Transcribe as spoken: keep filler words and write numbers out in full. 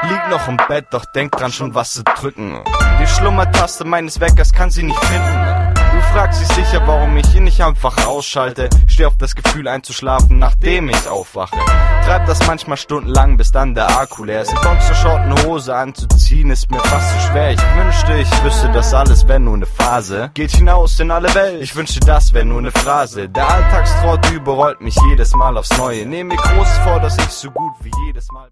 Lieg noch im Bett, doch denk dran schon was zu drücken. Die Schlummertaste meines Weckers kann sie nicht finden. Du fragst dich sicher, warum ich ihn nicht einfach ausschalte. Steh auf das Gefühl einzuschlafen, nachdem ich aufwache. Treib das manchmal stundenlang, bis dann der Akku leer ist. Boxershort und Hose anzuziehen ist mir fast zu schwer. Ich wünschte, ich wüsste, das alles wäre nur ne Phase. Geht hinaus in alle Welt, ich wünschte, das wäre nur ne Phrase. Der Alltagstrott überrollt mich jedes Mal aufs Neue. Nehm mir Großes vor, dass ich so gut wie jedes Mal